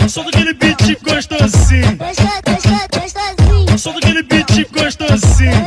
Solta aquele beat gostosinho. Solta aquele beat gostosinho.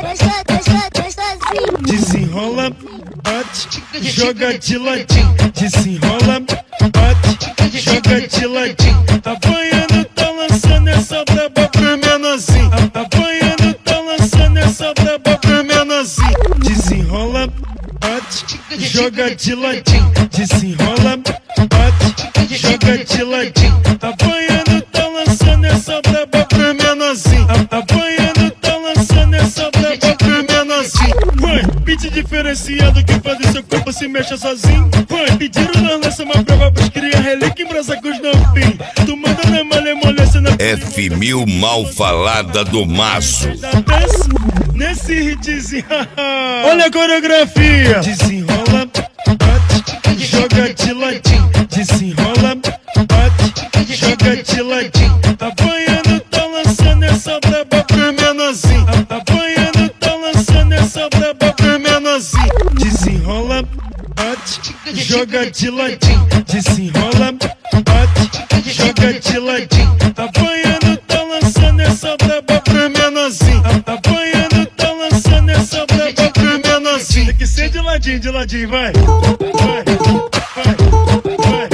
Desenrola, bate, joga de ladinho. Desenrola, bate, joga de ladinho. Apanhando, tá lançando essa braba pro menorzinho. Apanhando, tá lançando essa braba pro menorzinho. Desenrola, bate, joga de ladinho. Desenrola, bate, joga de ladinho. Apanhando, tá lançando essa braba pro menorzinho. Apanhando, tá lançando essa braba pro menorzinho. Vai, beat diferenciado que faz seu corpo se mexa sozinho. Vai, pediram na lança uma prova pros cria relíquia em brasa com os novinhos. Tu manda na malemolência na F1000 mal falada do maço. Nesse hitzinho, olha a coreografia. Desenrola, bate, joga de ladinho. Desenrola, bate, joga de ladinho. Apanhando, tá lançando essa braba pro menorzinho. Apanhando, tá lançando essa braba pro menorzinho. Desenrola, bate, joga de ladinho. Desenrola, bate, joga de ladinho. Apanhando, tá lançando essa braba pro menorzinho. Apanhando, tá lançando essa braba pro menorzinho. Tem que ser de ladinho, vai. Vai, vai, vai,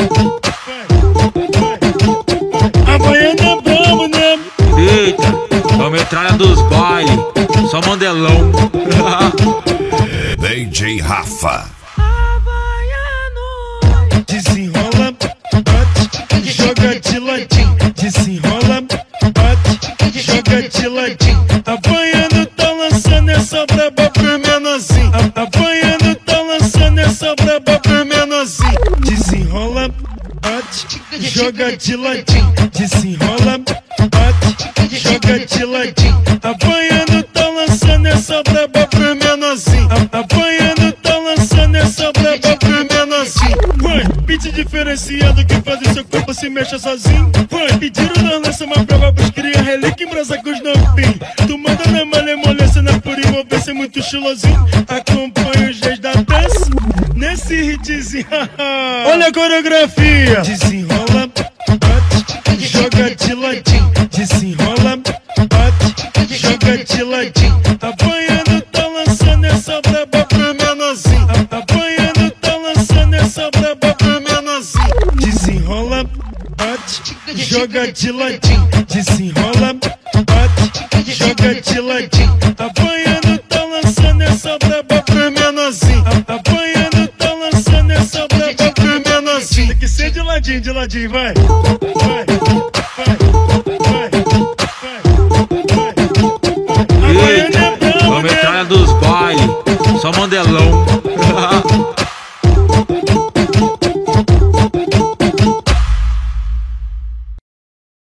vai. Amanhã é brabo, né? Eita, é a metralha dos bailes, só mandelão. DJ Rafa. Desenrola, bate, joga de ladinho. Desenrola, bate, joga de ladinho. Apanhando, tá lançando essa braba pro menorzinho. Apanhando, tá lançando essa braba pro menorzinho. Desenrola, bate, joga de ladinho. Desenrola, bate, joga de ladinho. Apanhando, tá lançando essa braba pro menorzinho. Apanhando, tá lançando essa braba pro menorzinho. Vai, beat diferenciado que faz seu corpo se mexa sozinho. Vai, pediram na lança uma prova pros cria relíquia em brasa com os novinhos. Tu manda na malemolência, na pura envolvência, muito estilosinho. Acompanha os reis da dança nesse hitzinho. Olha a coreografia. Desenrola, bate, joga de ladinho. Desenrola, bate, joga de ladinho. Apanhando, tá lançando essa braba pro menorzinho. Apanhando, tá lançando essa braba pro menorzinho. Desenrola, bate, joga de ladinho. Desenrola, bate, joga de ladinho. Apanhando, tá lançando essa braba pro menorzinho. Apanhando, tá lançando essa braba pro menorzinho. Tem que ser de ladinho, vai. Vai, vai, vai, vai, vai. Eita, é a metralha dos bailes, só mandelão.